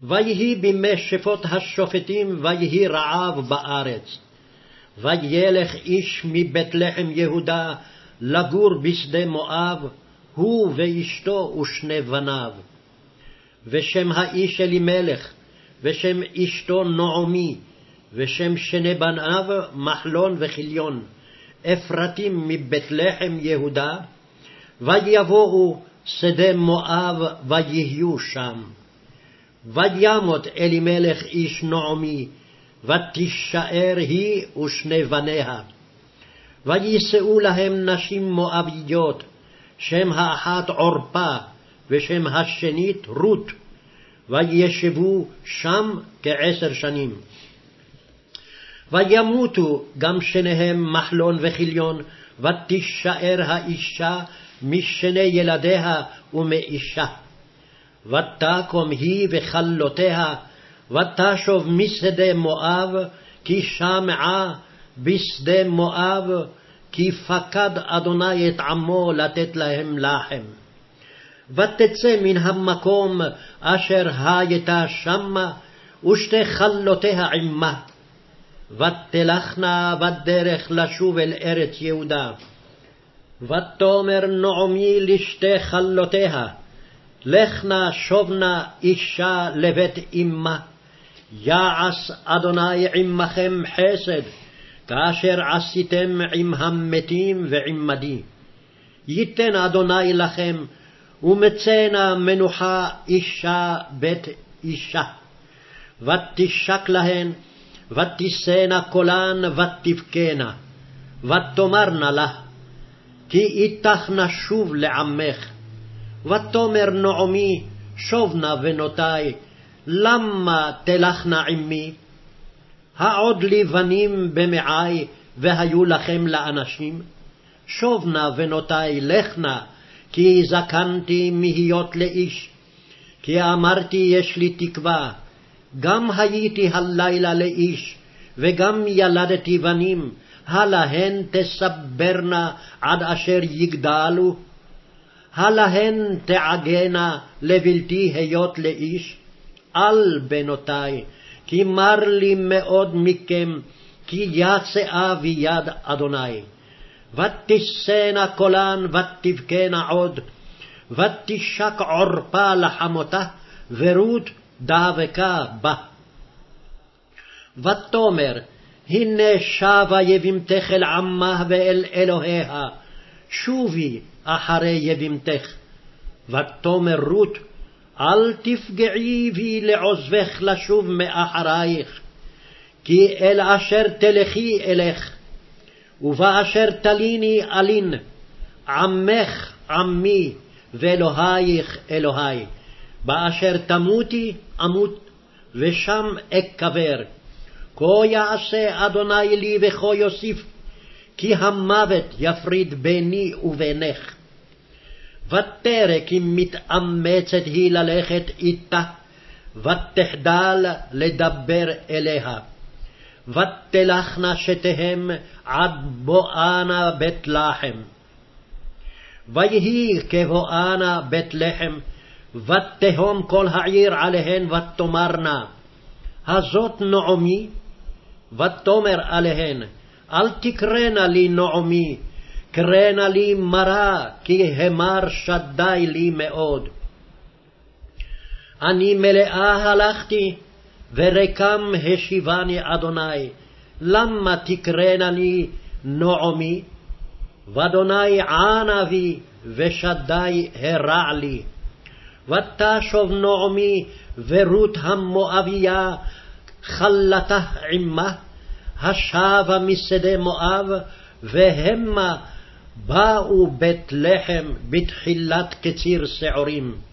ויהי בימי שפוט השופטים, ויהי רעב בארץ. וילך איש מבית לחם יהודה לגור בשדה מואב, הוא ואשתו ושני בניו. ושם האיש אלימלך, ושם אשתו נעמי, ושם שני בניו מחלון וכליון, אפרתים מבית לחם יהודה. ויבואו שדה מואב ויהיו שם. וימות אלימלך איש נעמי, ותישאר היא ושני בניה. ויישאו להם נשים מואביות, שם האחת עורפה, ושם השנית רות, וישבו שם 10 שנים. וימותו גם שניהם מחלון וכליון, ותישאר האישה משני ילדיה ומאישה. ותקום היא וכלותיה, ותשוב משדה מואב, כי שמעה בשדה מואב, כי פקד אדוני את עמו לתת להם לחם. ותצא מן המקום אשר הייתה שמה, ושתי כלותיה עמה. ותלכנה בדרך לשוב אל ארץ יהודה. ותאמר נעמי לשתי כלותיה, לכנה שובנה אישה לבית אמה. יעש אדוני עמכם חסד, כאשר עשיתם עם המתים ועמדי. ייתן אדוני לכם, ומצאנה מנוחה אישה בית אישה. ותשק להן, ותישאנה קולן, ותבכנה. ותאמרנה לה, כי איתך נשוב לעמך. ותאמר נעמי, שובנה בנותי, למה תלכנה עמי? העוד לי בנים במעי, והיו לכם לאנשים? שובנה בנותי, לכנה, כי זקנתי מהיות לאיש. כי אמרתי יש לי תקווה, גם הייתי הלילה לאיש, וגם ילדתי בנים, הלהן תסברנה עד אשר יגדלו? הלהן תעגנה לבלתי היות לאיש? אל בנותי, כי מר לי מאוד מכם, כי יצאה ביד אדוני. ותישאנה קולן, ותבכנה עוד, ותשק עורפה לחמותה, ורות דבקה בה. ותאמר, הנה שבה יבימתך אל עמה ואל אלוהיה, שובי אחרי יבימתך. ותאמר רות, אל תפגעי בי לעוזבך לשוב מאחרייך, כי אל אשר תלכי אלך, ובאשר תליני אלין, עמך עמי, ואלוהיך אלוהי. באשר תמותי אמות, ושם אקבר. כה יעשה אדוני לי וכה יוסיף, כי המוות יפריד ביני ובינך. ותרא כי מתאמצת היא ללכת איתה, ותחדל לדבר אליה. ותלכנה שתיהם עד בואנה בית לחם. ויהי כבואנה בית לחם, ותהום כל העיר עליהן, ותאמרנה, הזאת נעמי? ותאמר עליהן, אל תקראנה לי נעמי, קראנה לי מרה, כי המר שדי לי מאוד. אני מלאה הלכתי, ורקם השיבני אדוני, למה תקראנה לי נעמי? ואדוני ענה בי, ושדי הרע לי. ותשוב נעמי ורות המואביה, כלתה עמה, השבה משדה מואב, והמה באו בית לחם בתחילת קציר שעורים.